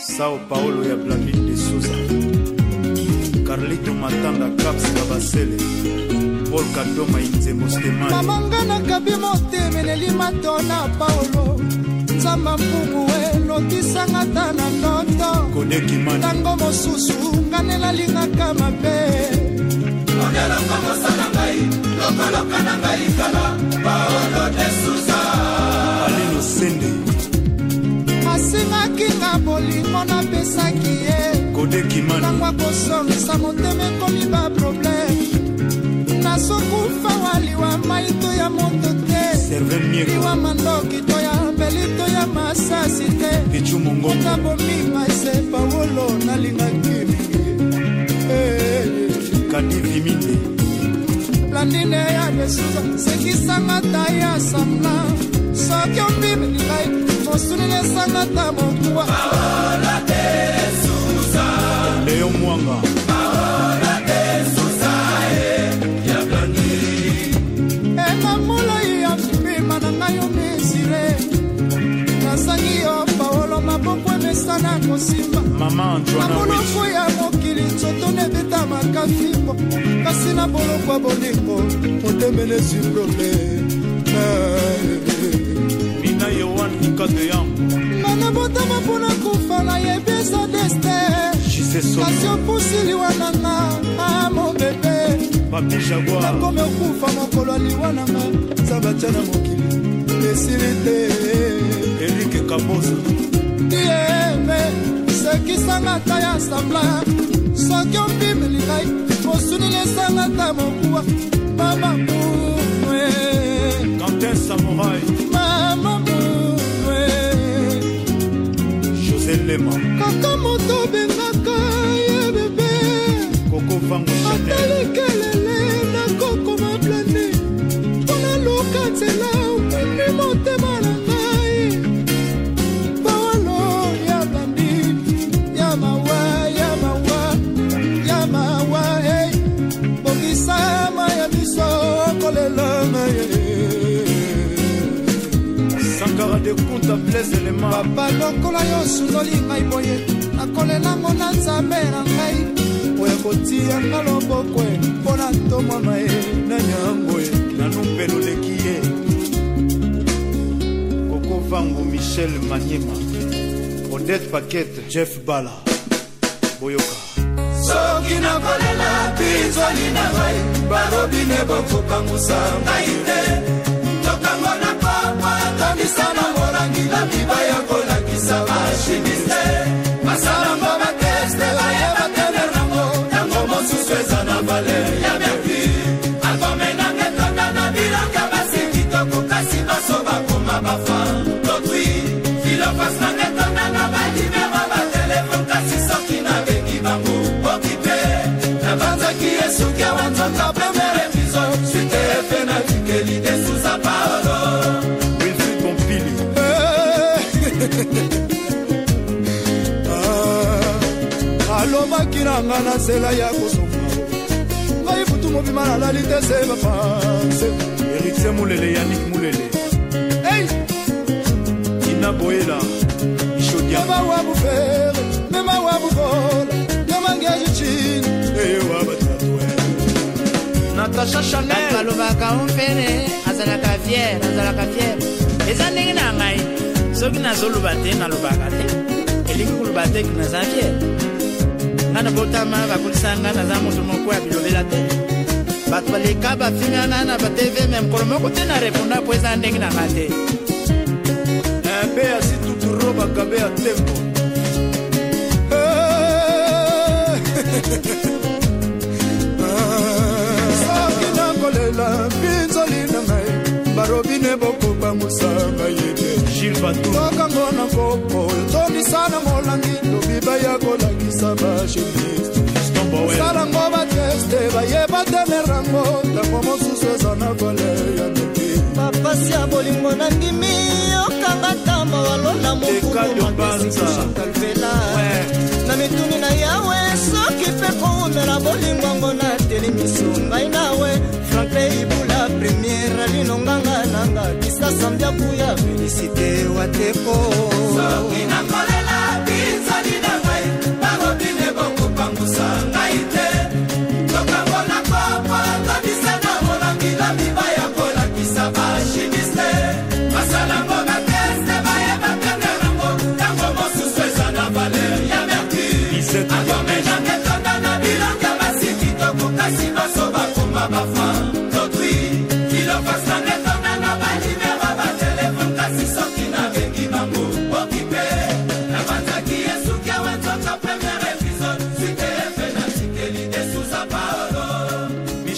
Sao Paulo ya Blamine de Souza, Carlito Matanga Caps Kabasele, Paul Kadoma Inze Mostemani. Mamangana kabi motemeleli matona Paulo, Zamba mpungu lotisa tana ndoto. Kodeki mani Tango mosusu nganela linga kama pe. Odela kama sanangai, lokolo kanangai kala, Paulo de Souza. Alino Sende Asinga kinga bolingo na pesaki ye. Kodeki mani Nangwa kosomisa moteme komi ba problème. Nasokufa waliwa maito ya moto te. Serve mieko Liwa mandoki to ya belito ya masasi te. Pichu mongo Otabo mima ese Paulo na linga kimi. Kadi viminde Landine ya de Souza sekisanga taya samna. Sokyo mbibe nilai mosunile sanga tamokuwa. Paola de Souza Leo Mwanga Paola de Souza ya blandi. Mamula ya mbima na ngayo mesire. Nasangi yo Paolo maboko mesana kosimba. Mama Antoine Mamuloko ya mokili tsotone beta makafimbo. Kasina boloko bolingo motemele sur problème. Mina Yohan Nikade Yango Nana bota mapona kufa na yebesa destin. Jise Somo Kasio pusili wananga mon bébé. Papi Jaguar Nakome kufa mokolo liwananga Sabachana mokili Desilite Eric Kabosa Dieme Sekisanga taya sambla Sokyo mbime likai Mosunile sanga tamokuwa Mama mwe Quentin Samouraï Mama mwe José Lema Kaka moto bengaka ye bebe Coco Vango Chanel Atalikelele na koko mablane Pona luka tela Mimi mote malangai Paolo ya blandi Yamawa, yamawa Yamawa, hey Bogisama ya miso Kolelama, Sankara de Kunta Blaise Lema Papa lokola yo sunoli ngai boye Akolelango na nzambe na ngai Oya kotia na loboko Pona ntomwa mae na nyangwe Nanumpelo Lekie Coco Vango Michel Maniema Odette Paquette Jeff Bala Boyoka Soki na kolela pinzoli na ngai Barobine boko pangusa ngai te Tokango na papa Tondisa na morangi la bibaya kolakisa machimiste Masalango bateste bayeba tenerango Tango mosusu eza na valer ya mervi Akomenange toka na bilaka basiki toko kasi baso bakoma bafa Totwi filofas nange toka na balibera batelefon kasi soki na bengi bango Okipe na banzaki esuki awanzoka premier episode Suite efe na tikeli de Souza Paolo Wilfried Bompili alobaki na nga na nzela ya kosoka ngai butu mobima nalali te se bapanse Eric Mulele Yannick Mulele hey! Ina Boela Ishodia mema wa bufere mema wa buvola yamangeji chini ewa batatwe Natasha Chanel Kalubaka umfere azalaka fier eza ndenge na ngai soki nazoluba te nalobaka te elingi koloba te naza fier nga na botama bakolisanga naza moto moko ya bilobela te bato baleka bafinganga na batv me mokolo moko te na reponda po eza ndenge na nga te Mbe ya situturo bakabe ya tembo soki nakolela pinzoli na ngai barobine boko bangusanga yebe Gilles Batou tokango na koko tondisa na molangi lobiba ya kolakisa bachimiste salango bateste bayeba tenerango tango mosusu eza na valer ya meki mapasi ya bolingo na ndimi okanga tamba walona mokumomakalvela na mituni na yawe soki mpe koumela bolingongo na telemiso ngai nawe franklin ibula premiere linonganga nanga kisasa mbyaku ya felicite wateko soki nakolela pinzali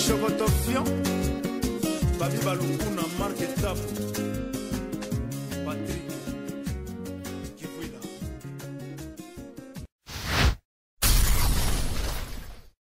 Chocotofion Babi Balukuna Marque Tapo Patrick